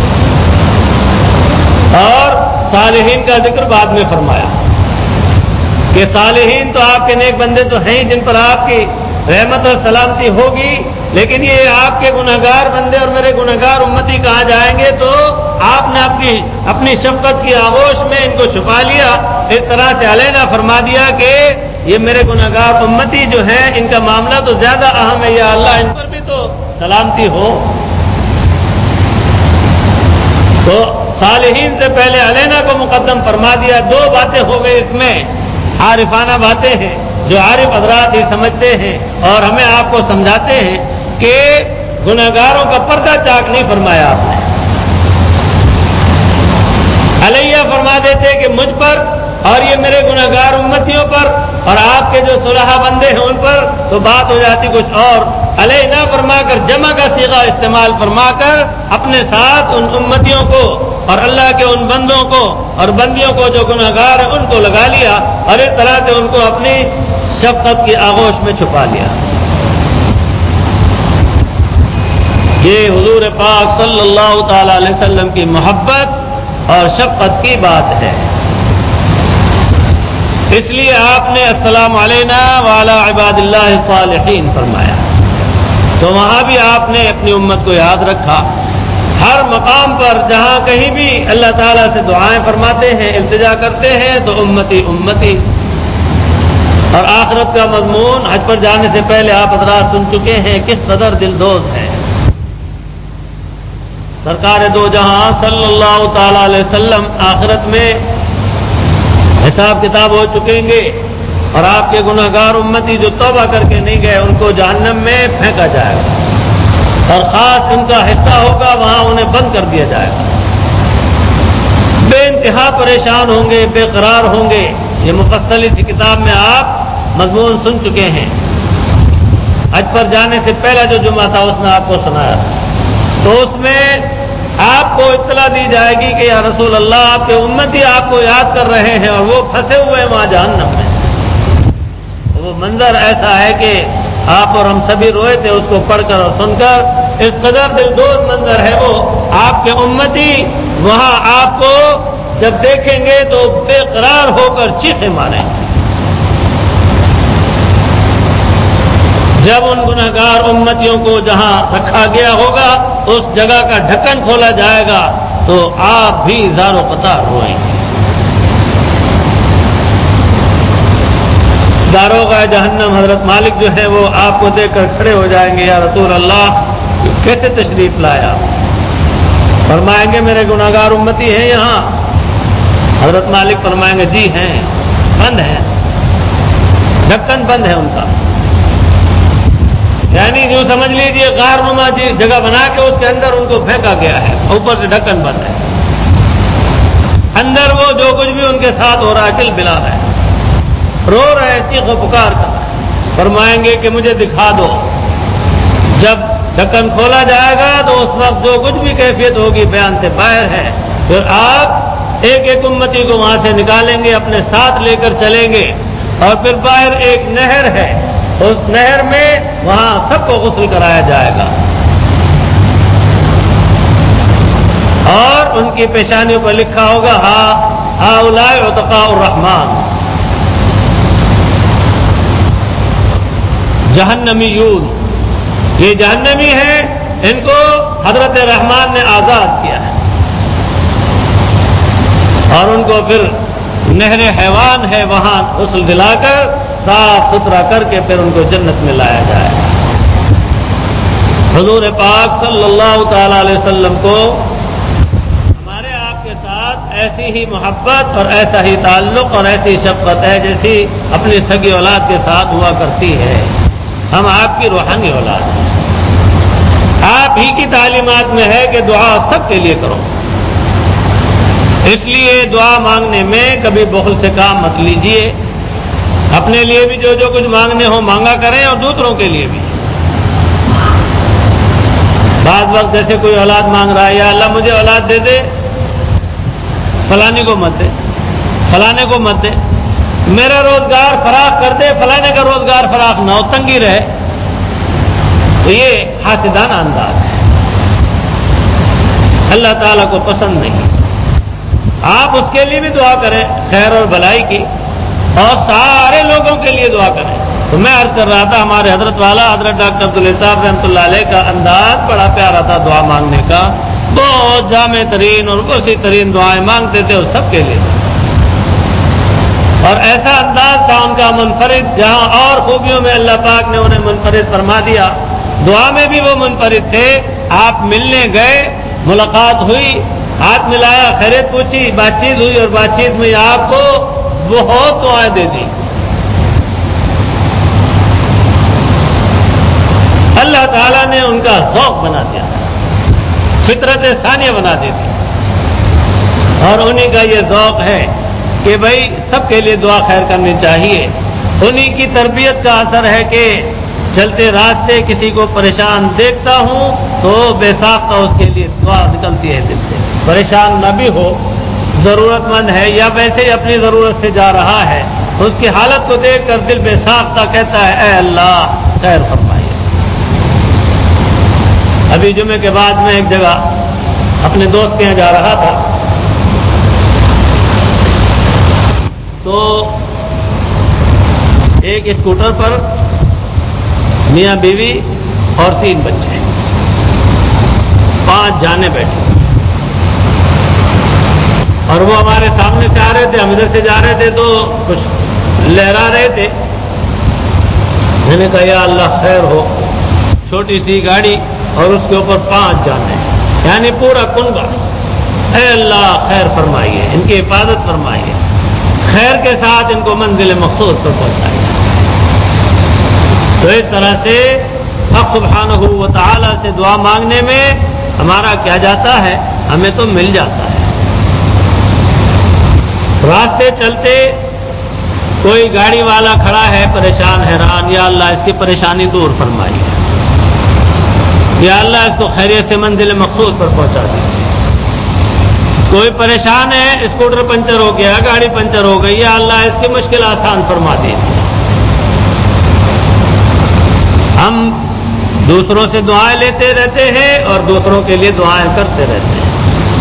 اور صالحین کا ذکر بعد میں فرمایا کہ صالحین تو آپ کے نیک بندے تو ہیں جن پر آپ کی رحمت اور سلامتی ہوگی، لیکن یہ آپ کے گناہگار بندے اور میرے گناہگار امتی کہاں جائیں گے؟ تو آپ نے اپنی اپنی شفقت کی آغوش میں ان کو چھپا لیا. اس طرح سے علینا فرما دیا کہ یہ میرے گناہگار امتی جو ہیں ان کا معاملہ تو زیادہ اہم ہے، یا اللہ ان پر بھی تو سلامتی ہو. تو صالحین سے پہلے علینا کو مقدم فرما دیا. دو باتیں ہو گئی اس میں، عارفانہ باتیں ہیں جو عارف حضرات ہی سمجھتے ہیں اور ہمیں آپ کو سمجھاتے ہیں کہ گناہگاروں کا پردہ چاک نہیں فرمایا آپ نے. علیہ فرما دیتے کہ مجھ پر اور یہ میرے گناہگار امتیوں پر اور آپ کے جو صلحاء بندے ہیں ان پر تو بات ہو جاتی کچھ اور. علینا فرما کر جمع کا صیغہ استعمال فرما کر اپنے ساتھ ان امتیوں کو اور اللہ کے ان بندوں کو اور بندیوں کو جو گناہگار ہیں ان کو لگا لیا اور اس طرح سے ان کو اپنی شفقت کی آغوش میں چھپا لیا. یہ حضور پاک صلی اللہ تعالی علیہ وسلم کی محبت اور شفقت کی بات ہے. اس لیے آپ نے السلام علینا وعلی عباد اللہ الصالحین فرمایا. تو وہاں بھی آپ نے اپنی امت کو یاد رکھا. ہر مقام پر جہاں کہیں بھی اللہ تعالیٰ سے دعائیں فرماتے ہیں التجا کرتے ہیں تو امتی امتی. اور آخرت کا مضمون حج پر جانے سے پہلے آپ حضرات سن چکے ہیں کس قدر دلدوز ہے. سرکار دو جہاں صلی اللہ تعالی علیہ وسلم آخرت میں حساب کتاب ہو چکیں گے اور آپ کے گناہگار امتی جو توبہ کر کے نہیں گئے ان کو جہنم میں پھینکا جائے گا اور خاص ان کا حصہ ہوگا وہاں انہیں بند کر دیا جائے گا. بے انتہا پریشان ہوں گے, بے قرار ہوں گے. یہ مفصل اسی کتاب میں آپ مضمون سن چکے ہیں. حج پر جانے سے پہلا جو جمعہ تھا اس میں آپ کو سنایا تھا. تو اس میں آپ کو اطلاع دی جائے گی کہ یا رسول اللہ آپ کے امتی آپ کو یاد کر رہے ہیں اور وہ پھنسے ہوئے ہیں وہاں جہنم میں. وہ منظر ایسا ہے کہ آپ اور ہم سبھی روئے تھے اس کو پڑھ کر اور سن کر. اس قدر دلدوز منظر ہے وہ. آپ کے امتی وہاں آپ کو جب دیکھیں گے تو بے قرار ہو کر چیخیں ماریں گے. جب ان گناہگار امتیوں کو جہاں رکھا گیا ہوگا اس جگہ کا ڈھکن کھولا جائے گا تو آپ بھی زار و قطار روئیں گے. داروغہ جہنم حضرت مالک جو ہے وہ آپ کو دیکھ کر کھڑے ہو جائیں گے, یا رسول اللہ کیسے تشریف لایا؟ فرمائیں گے میرے گناہگار امتی ہیں یہاں. حضرت مالک فرمائیں گے جی ہیں, بند ہیں, ڈھکن بند ہے ان کا. یعنی جو سمجھ لیجئے غار نما جگہ بنا کے اس کے اندر ان کو پھینکا گیا ہے, اوپر سے ڈھکن بند ہے. اندر وہ جو کچھ بھی ان کے ساتھ ہو رہا ہے کل بلا رہے ہیں, رو رہے ہیں, چیخ و پکار کر رہے ہیں. فرمائیں گے کہ مجھے دکھا دو. جب ڈھکن کھولا جائے گا تو اس وقت جو کچھ بھی کیفیت ہوگی بیان سے باہر ہے. پھر آپ ایک ایک امتی کو وہاں سے نکالیں گے, اپنے ساتھ لے کر چلیں گے اور پھر باہر ایک نہر ہے, اس نہر میں وہاں سب کو غسل کرایا جائے گا اور ان کی پیشانیوں پر لکھا ہوگا ہا ہؤلاء عتقاء الرحمن جہنمیون. یہ جہنمی ہیں, ان کو حضرت رحمان نے آزاد کیا ہے اور ان کو پھر نہر حیوان ہے وہاں غسل دلا کر صاف ستھرا کر کے پھر ان کو جنت میں لایا جائے. حضور پاک صلی اللہ تعالی علیہ وسلم کو ہمارے آپ کے ساتھ ایسی ہی محبت اور ایسا ہی تعلق اور ایسی شفقت ہے جیسی اپنی سگی اولاد کے ساتھ ہوا کرتی ہے. ہم آپ کی روحانی اولاد ہیں. آپ ہی کی تعلیمات میں ہے کہ دعا سب کے لیے کرو. اس لیے دعا مانگنے میں کبھی بخل سے کام مت لیجیے. اپنے لیے بھی جو جو کچھ مانگنے ہو مانگا کریں اور دوسروں کے لیے بھی. بعض وقت جیسے کوئی اولاد مانگ رہا ہے, یا اللہ مجھے اولاد دے دے, فلانے کو مت دے, فلانے کو مت دے, میرا روزگار فراخ کر دے, فلانے کا روزگار فراخ نہ ہو, تنگی رہے. تو یہ حاسدانہ انداز ہے, اللہ تعالیٰ کو پسند نہیں. آپ اس کے لیے بھی دعا کریں خیر اور بھلائی کی, اور سارے لوگوں کے لیے دعا کریں. تو میں عرض کر رہا تھا ہمارے حضرت والا حضرت ڈاکٹر عبداللہ صاحب رحمۃ اللہ علیہ کا انداز بڑا پیارا تھا دعا مانگنے کا. بہت جامع ترین اور وسیع ترین دعائیں مانگتے تھے اور سب کے لیے. اور ایسا انداز تھا ان کا منفرد, جہاں اور خوبیوں میں اللہ پاک نے انہیں منفرد فرما دیا, دعا میں بھی وہ منفرد تھے. آپ ملنے گئے, ملاقات ہوئی, ہاتھ ملایا, خیریت پوچھی, بات چیت ہوئی, اور بات چیت میں آپ کو بہت دعائیں دے دی. اللہ تعالیٰ نے ان کا ذوق بنا دیا, فطرت ثانیہ بنا دی تھی. اور انہیں کا یہ ذوق ہے کہ بھائی سب کے لیے دعا خیر کرنی چاہیے. انہی کی تربیت کا اثر ہے کہ چلتے راستے کسی کو پریشان دیکھتا ہوں تو بے ساختہ اس کے لیے دعا نکلتی ہے دل سے. پریشان نہ بھی ہو، ضرورت مند ہے یا ویسے ہی اپنی ضرورت سے جا رہا ہے، اس کی حالت کو دیکھ کر دل بے ساختہ کہتا ہے اے اللہ خیر فرمائیے. ابھی جمعے کے بعد میں ایک جگہ اپنے دوست کے یہاں جا رہا تھا تو ایک اسکوٹر پر میاں بیوی اور تین بچے، پانچ جانے بیٹھے، اور وہ ہمارے سامنے سے آ رہے تھے، ہم ادھر سے جا رہے تھے تو کچھ لہرا رہے تھے. میں نے کہا یا اللہ خیر ہو، چھوٹی سی گاڑی اور اس کے اوپر پانچ جانے، یعنی پورا کنبہ. اے اللہ خیر فرمائیے، ان کی حفاظت فرمائیے، خیر کے ساتھ ان کو منزل مقصود پر پہنچائیے. تو اس طرح سے حق سبحانہ و تعالی سے دعا مانگنے میں ہمارا کیا جاتا ہے، ہمیں تو مل جاتا ہے. راستے چلتے کوئی گاڑی والا کھڑا ہے پریشان حیران، یا اللہ اس کی پریشانی دور فرمائیے، یا اللہ اس کو خیریت سے منزل مقصود پر پہنچا دیجیے. کوئی پریشان ہے، اسکوٹر پنچر ہو گیا، گاڑی پنچر ہو گئی، یا اللہ اس کی مشکل آسان فرما دیجیے. ہم دوسروں سے دعائیں لیتے رہتے ہیں اور دوسروں کے لیے دعائیں کرتے رہتے ہیں.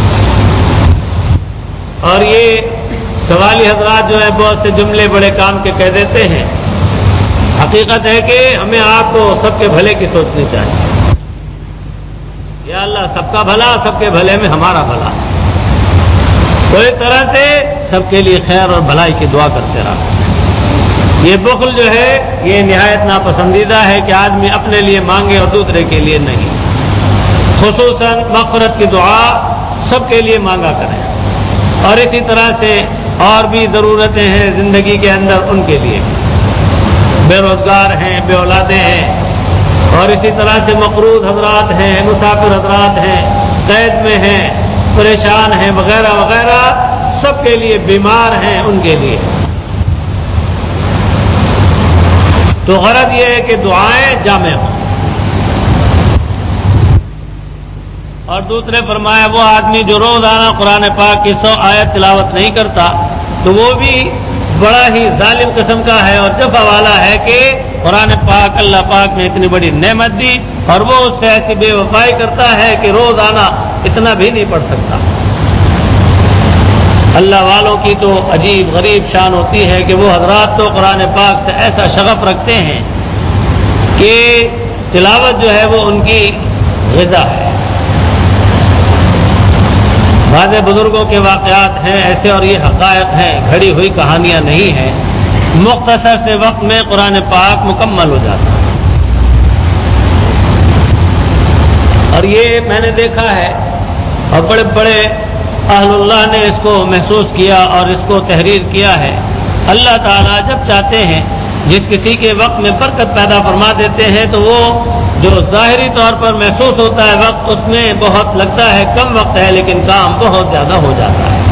اور یہ سوالی حضرات جو ہے بہت سے جملے بڑے کام کے کہہ دیتے ہیں. حقیقت ہے کہ ہمیں آپ کو سب کے بھلے کی سوچنی چاہیے. یا اللہ سب کا بھلا، سب کے بھلے میں ہمارا بھلا. کوئی طرح سے سب کے لیے خیر اور بھلائی کی دعا کرتے رہا. یہ بخل جو ہے یہ نہایت ناپسندیدہ ہے کہ آدمی اپنے لیے مانگے اور دوسرے کے لیے نہیں. خصوصاً مغفرت کی دعا سب کے لیے مانگا کریں، اور اسی طرح سے اور بھی ضرورتیں ہیں زندگی کے اندر ان کے لیے. بے روزگار ہیں، بے اولادیں ہیں، اور اسی طرح سے مقروض حضرات ہیں، مسافر حضرات ہیں، قید میں ہیں، پریشان ہیں وغیرہ وغیرہ، سب کے لیے بیمار ہیں ان کے لیے. تو غرض یہ ہے کہ دعائیں جامع ہوں. اور دوسرے فرمایا وہ آدمی جو روزانہ قرآن پاک کی سو آیت تلاوت نہیں کرتا تو وہ بھی بڑا ہی ظالم قسم کا ہے اور جفا والا ہے کہ قرآن پاک اللہ پاک نے اتنی بڑی نعمت دی اور وہ اس سے ایسی بے وفائی کرتا ہے کہ روزانہ اتنا بھی نہیں پڑھ سکتا. اللہ والوں کی تو عجیب غریب شان ہوتی ہے کہ وہ حضرات تو قرآن پاک سے ایسا شغف رکھتے ہیں کہ تلاوت جو ہے وہ ان کی غذا ہے. بعض بزرگوں کے واقعات ہیں ایسے اور یہ حقائق ہیں، گھڑی ہوئی کہانیاں نہیں ہیں. مختصر سے وقت میں قرآن پاک مکمل ہو جاتا ہے. اور یہ میں نے دیکھا ہے اور بڑے بڑے اہل اللہ نے اس کو محسوس کیا اور اس کو تحریر کیا ہے. اللہ تعالیٰ جب چاہتے ہیں جس کسی کے وقت میں برکت پیدا فرما دیتے ہیں تو وہ جو ظاہری طور پر محسوس ہوتا ہے وقت اس میں بہت لگتا ہے کم وقت ہے لیکن کام بہت زیادہ ہو جاتا ہے.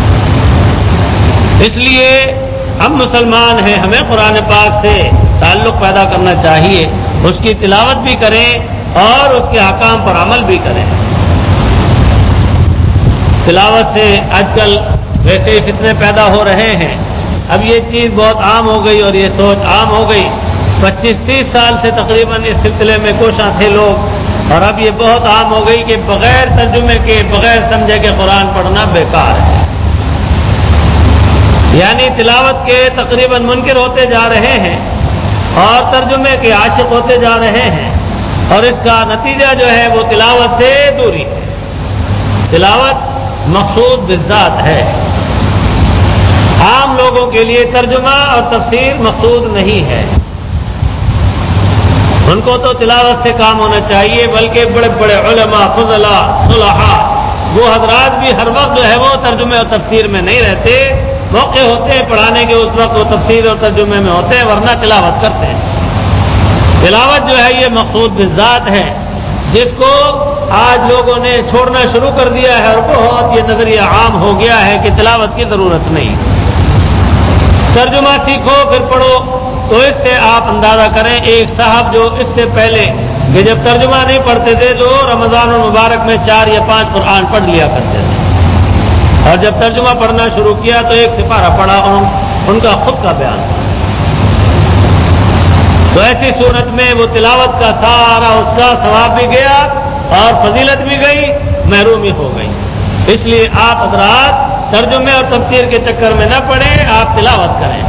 اس لیے ہم مسلمان ہیں، ہمیں قرآن پاک سے تعلق پیدا کرنا چاہیے، اس کی تلاوت بھی کریں اور اس کے احکام پر عمل بھی کریں. تلاوت سے آج کل ویسے ہی فتنے پیدا ہو رہے ہیں. اب یہ چیز بہت عام ہو گئی اور یہ سوچ عام ہو گئی. پچیس تیس سال سے تقریباً اس سلسلے میں کوشاں تھے لوگ، اور اب یہ بہت عام ہو گئی کہ بغیر ترجمے کے بغیر سمجھے کہ قرآن پڑھنا بیکار ہے. یعنی تلاوت کے تقریباً منکر ہوتے جا رہے ہیں اور ترجمے کے عاشق ہوتے جا رہے ہیں، اور اس کا نتیجہ جو ہے وہ تلاوت سے دوری ہے. تلاوت مقصود بالذات ہے، عام لوگوں کے لیے ترجمہ اور تفسیر مقصود نہیں ہے. ان کو تو تلاوت سے کام ہونا چاہیے، بلکہ بڑے بڑے علماء فضلاء صلحاء وہ حضرات بھی ہر وقت جو ہے وہ ترجمے اور تفسیر میں نہیں رہتے. موقع ہوتے ہیں پڑھانے کے اس وقت وہ تفسیر اور ترجمے میں ہوتے ہیں، ورنہ تلاوت کرتے ہیں. تلاوت جو ہے یہ مقصود بالذات ہے جس کو آج لوگوں نے چھوڑنا شروع کر دیا ہے اور بہت یہ نظریہ عام ہو گیا ہے کہ تلاوت کی ضرورت نہیں. ترجمہ سیکھو پھر پڑھو. تو اس سے آپ اندازہ کریں ایک صاحب جو اس سے پہلے کہ جب ترجمہ نہیں پڑھتے تھے تو رمضان المبارک میں چار یا پانچ قرآن پڑھ لیا کرتے تھے، اور جب ترجمہ پڑھنا شروع کیا تو ایک سپارہ پڑھا اور ان کا خود کا بیان تھا. تو ایسی صورت میں وہ تلاوت کا سارا اس کا ثواب بھی گیا اور فضیلت بھی گئی، محرومی ہو گئی. اس لیے آپ حضرات ترجمے اور تفسیر کے چکر میں نہ پڑیں، آپ تلاوت کریں.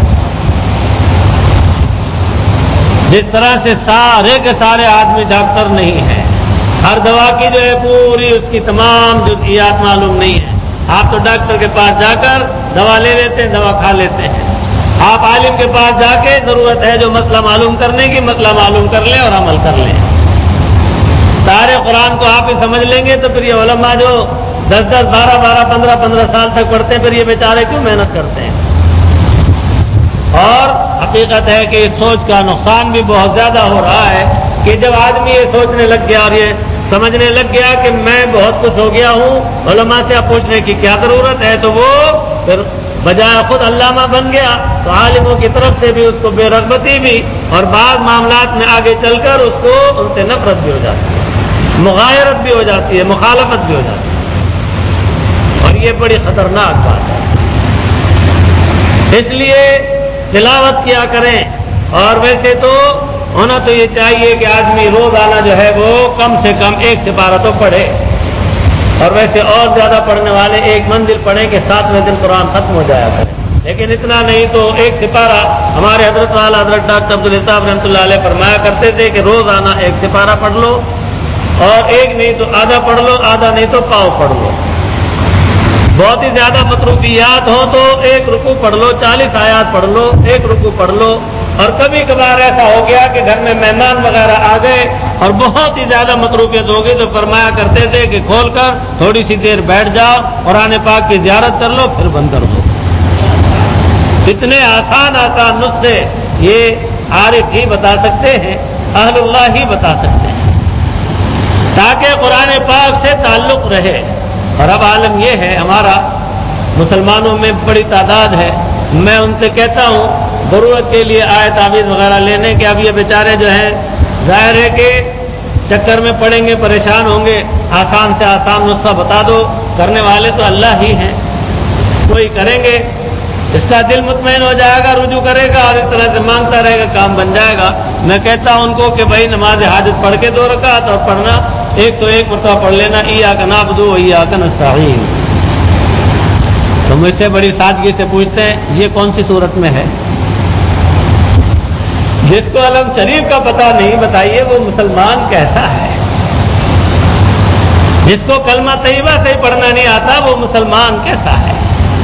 جس طرح سے سارے کے سارے آدمی ڈاکٹر نہیں ہیں، ہر دوا کی جو ہے پوری اس کی تمام جزئیات معلوم نہیں ہے. آپ تو ڈاکٹر کے پاس جا کر دوا لے لیتے ہیں، دوا کھا لیتے ہیں. آپ عالم کے پاس جا کے ضرورت ہے جو مسئلہ معلوم کرنے کی، مسئلہ معلوم کر لیں اور عمل کر لیں. سارے قرآن کو آپ ہی سمجھ لیں گے تو پھر یہ علماء جو دس دس بارہ بارہ پندرہ پندرہ سال تک پڑھتے ہیں، پھر یہ بیچارے کیوں محنت کرتے ہیں؟ اور حقیقت ہے کہ اس سوچ کا نقصان بھی بہت زیادہ ہو رہا ہے کہ جب آدمی یہ سوچنے لگ گیا اور یہ سمجھنے لگ گیا کہ میں بہت کچھ ہو گیا ہوں، علماء سے اب پوچھنے کی کیا ضرورت ہے، تو وہ پھر بجائے خود علامہ بن گیا تو عالموں کی طرف سے بھی اس کو بے رغبتی بھی، اور بعض معاملات میں آگے چل کر اس کو ان سے نفرت بھی ہو جاتی ہے، مغایرت بھی ہو جاتی ہے، مخالفت بھی ہو جاتی ہے، اور یہ بڑی خطرناک بات ہے. اس لیے تلاوت کیا کریں. اور ویسے تو ہونا تو یہ چاہیے کہ آدمی روزانہ جو ہے وہ کم سے کم ایک سپارہ تو پڑھے، اور ویسے اور زیادہ پڑھنے والے ایک منزل پڑھیں کہ ساتویں دن قرآن ختم ہو جایا کرے. لیکن اتنا نہیں تو ایک سپارہ. ہمارے حضرت والا حضرت ڈاکٹر عبداللہ صاحب رحمۃ اللہ علیہ فرمایا کرتے تھے کہ روزانہ ایک سپارہ پڑھ لو، اور ایک نہیں تو آدھا پڑھ لو، آدھا نہیں تو پاؤ پڑھ لو. بہت ہی زیادہ مصروفیات ہو تو ایک رکوع پڑھ لو، چالیس آیات پڑھ لو، ایک رکوع پڑھ لو. اور کبھی کبھار ایسا ہو گیا کہ گھر میں مہمان وغیرہ آ گئے اور بہت ہی زیادہ مصروفیت ہو گئی تو فرمایا کرتے تھے کہ کھول کر تھوڑی سی دیر بیٹھ جاؤ، قرآن پاک کی زیارت کر لو، پھر بند کر دو. اتنے آسان آسان نسخے یہ عارف ہی بتا سکتے ہیں، اہل اللہ ہی بتا سکتے ہیں، تاکہ قرآن پاک سے تعلق رہے. اور اب عالم یہ ہے، ہمارا مسلمانوں میں بڑی تعداد ہے، میں ان سے کہتا ہوں ضرورت کے لیے آئے تعویذ وغیرہ لینے کے، اب یہ بیچارے جو ہیں ظاہر ہے کہ چکر میں پڑیں گے، پریشان ہوں گے. آسان سے آسان نسخہ بتا دو، کرنے والے تو اللہ ہی ہیں، کوئی کریں گے، اس کا دل مطمئن ہو جائے گا، رجوع کرے گا اور اس طرح سے مانگتا رہے گا، کام بن جائے گا. میں کہتا ہوں ان کو کہ بھائی نماز حاجت پڑھ کے دو رکعت اور پڑھنا ایک سو ایک مرتبہ پڑھ لینا، ایاک نعبد و ایاک نستعین. تو مجھ سے بڑی سادگی سے پوچھتے ہیں یہ کون سی صورت میں ہے؟ جس کو علم شریف کا پتہ نہیں، بتائیے وہ مسلمان کیسا ہے؟ جس کو کلمہ طیبہ سے پڑھنا نہیں آتا وہ مسلمان کیسا ہے؟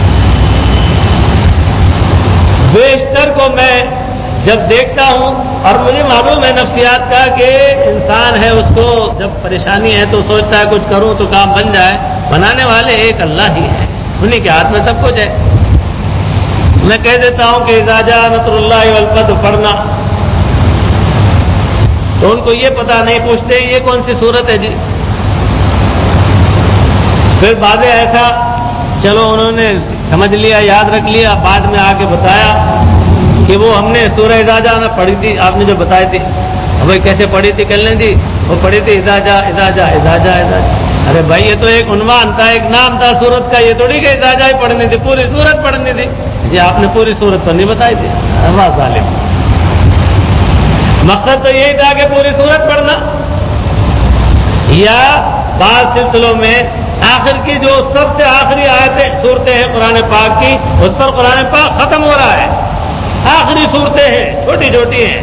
بیشتر کو میں جب دیکھتا ہوں اور مجھے معلوم ہے نفسیات کا کہ انسان ہے، اس کو جب پریشانی ہے تو سوچتا ہے کچھ کروں تو کام بن جائے. بنانے والے ایک اللہ ہی ہے، انہیں کے ہاتھ میں سب کچھ ہے. میں کہہ دیتا ہوں کہ اذا جاء نصر اللہ والفتح پڑھنا، تو ان کو یہ پتہ نہیں، پوچھتے یہ کون سی صورت ہے جی؟ پھر بعد ایسا چلو انہوں نے سمجھ لیا، یاد رکھ لیا، بعد میں آ کے بتایا کہ وہ ہم نے سورہ اذا جاء نہ پڑھی تھی، آپ نے جو بتائی تھی. بھائی کیسے پڑھی تھی؟ کل نہیں تھی وہ پڑھی تھی اذا جاء اذا جاء اذا جاء اذا جاء. ارے بھائی یہ تو ایک عنوان تھا، ایک نام تھا سورت کا، یہ تھوڑی کہ اذا جاء پڑھنی تھی، پوری سورت پڑھنی تھی. جی آپ نے پوری سورت تو نہیں بتائی تھی. واہ ظالم، مقصد تو یہی تھا کہ پوری سورت پڑھنا. یا بعض سلسلوں میں آخر کی جو سب سے آخری آیتیں صورتیں ہیں قرآن پاک کی، اس پر قرآن پاک ختم ہو رہا ہے. آخری صورتیں ہیں، چھوٹی چھوٹی ہیں.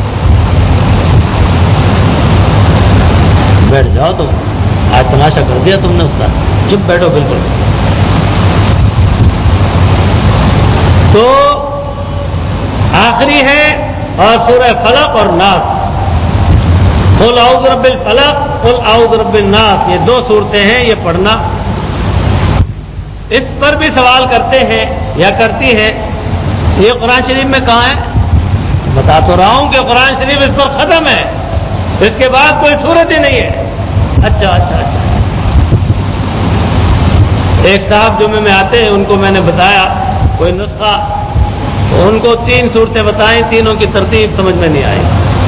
بیٹھ جاؤ تو آج تماشا کر دیا تم نے اس کا، چپ بیٹھو بالکل. تو آخری ہے اور سورہ فلق اور ناس، قل اعوذ برب الفلق قل اعوذ برب الناس، یہ دو صورتیں ہیں، یہ پڑھنا. اس پر بھی سوال کرتے ہیں یا کرتی ہے یہ قرآن شریف میں کہاں ہے؟ بتا تو رہا ہوں کہ قرآن شریف اس پر ختم ہے، اس کے بعد کوئی صورت ہی نہیں ہے. اچھا اچھا اچھا اچھا. ایک صاحب جمعے میں آتے ہیں، ان کو میں نے بتایا کوئی نسخہ ان کو تین صورتیں بتائیں، تینوں کی ترتیب سمجھ میں نہیں آئی۔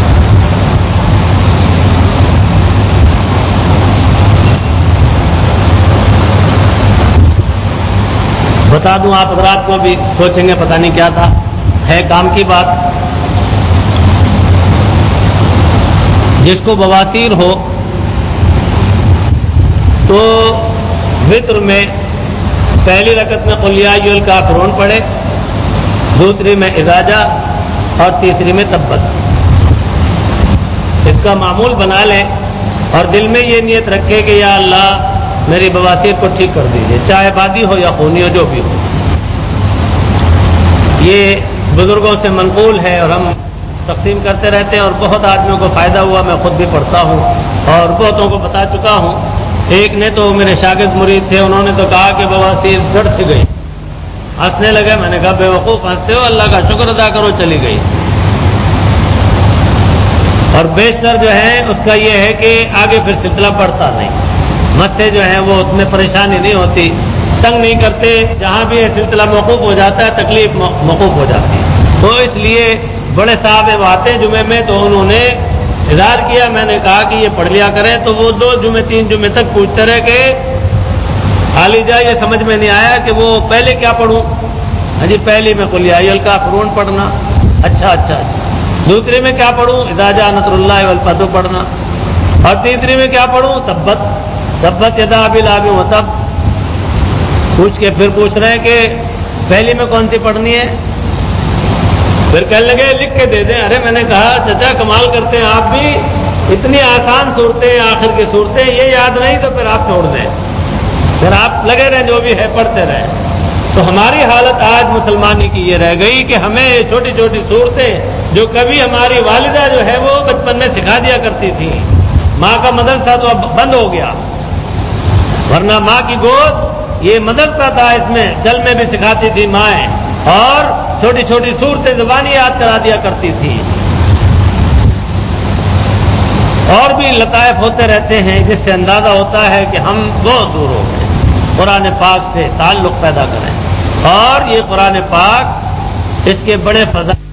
بتا دوں آپ حضرات کو بھی سوچیں گے پتہ نہیں کیا تھا، ہے کام کی بات۔ جس کو بواسیر ہو تو وتر میں پہلی رکعت میں قل یا ایھا الکافرون پڑھے، دوسری میں اذا جاء اور تیسری میں تبت۔ اس کا معمول بنا لیں اور دل میں یہ نیت رکھے کہ یا اللہ میری بواسیر کو ٹھیک کر دیجیے، چاہے بادی ہو یا خونی ہو، جو بھی ہو۔ یہ بزرگوں سے منقول ہے اور ہم تقسیم کرتے رہتے ہیں اور بہت آدمیوں کو فائدہ ہوا، میں خود بھی پڑھتا ہوں اور بہتوں کو بتا چکا ہوں۔ ایک نے تو میرے شاگرد مرید تھے، انہوں نے تو کہا کہ بواسیر جڑ سے گئی، ہنسنے لگے۔ میں نے کہا بے وقوف ہنستے ہو، اللہ کا شکر ادا کرو چلی گئی۔ اور بیشتر جو ہے اس کا یہ ہے کہ آگے پھر سلسلہ بڑھتا نہیں، مسئلے جو ہیں وہ اس میں پریشانی نہیں ہوتی، تنگ نہیں کرتے، جہاں بھی یہ سلسلہ موقوف ہو جاتا ہے تکلیف موقوف ہو جاتی ہے۔ تو اس لیے بڑے صاحب آتے جمعے میں تو انہوں نے اظہار کیا، میں نے کہا کہ یہ پڑھ لیا کریں، تو وہ دو جمعے تین جمعے تک پوچھتے رہے کہ علی جا یہ سمجھ میں نہیں آیا کہ وہ پہلے کیا پڑھوں۔ ہاں جی پہلی میں قل یا ایھا الکافرون پڑھنا، اچھا اچھا اچھا۔ دوسری میں کیا پڑھوں؟ اذا جاء نصر اللہ والفتح پڑھنا، اور تیسری میں کیا پڑھوں؟ تبت تبت یدا ابی لہب وتب۔ پوچھ کے پھر پوچھ رہے ہیں کہ پہلی میں کون سی پڑھنی ہے؟ پھر کہنے لگے لکھ کے دے دیں۔ ارے میں نے کہا چچا کمال کرتے ہیں آپ بھی، اتنی آسان صورتیں آخر کی صورتیں یہ یاد نہیں تو پھر آپ چھوڑ دیں، پھر آپ لگے رہیں جو بھی ہے پڑھتے رہیں۔ تو ہماری حالت آج مسلمانی کی یہ رہ گئی کہ ہمیں یہ چھوٹی چھوٹی صورتیں جو کبھی ہماری والدہ جو ہے وہ بچپن میں سکھا دیا کرتی تھی، ماں کا مدرسہ تو اب بند ہو گیا، ورنہ ماں کی گود یہ مدرسہ تھا، اس میں جل میں بھی سکھاتی تھی مائیں، اور چھوٹی چھوٹی صورتیں زبانی یاد کرا دیا کرتی تھی۔ اور بھی لطائف ہوتے رہتے ہیں جس سے اندازہ ہوتا ہے کہ ہم بہت دور ہو گئے، قرآن پاک سے تعلق پیدا کریں۔ اور یہ قرآن پاک اس کے بڑے فضائل